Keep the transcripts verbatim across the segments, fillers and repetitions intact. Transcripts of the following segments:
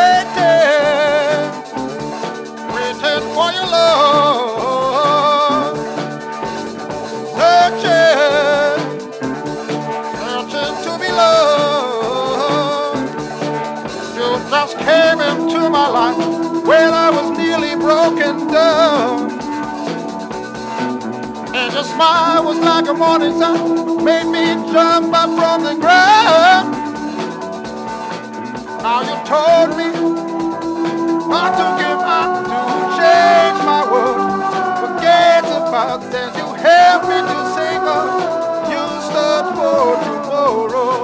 waiting, waiting for your love, searching, searching to be loved. You just came into my life when I was nearly broken down, and your smile was like a morning sun, made me jump up from the ground. Now you told me not to give up, to change my world, forget about then you helped me to sing of you start for tomorrow.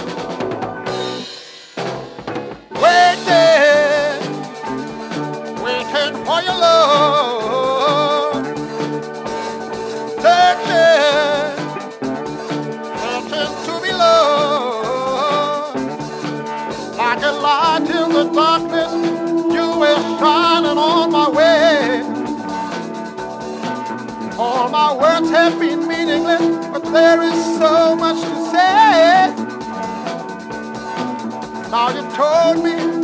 Waiting, waiting for your love, searching, searching to be loved. Like a light in the darkness, you were shining on my way. All my words have been meaningless, but there is so much to say. Now you told me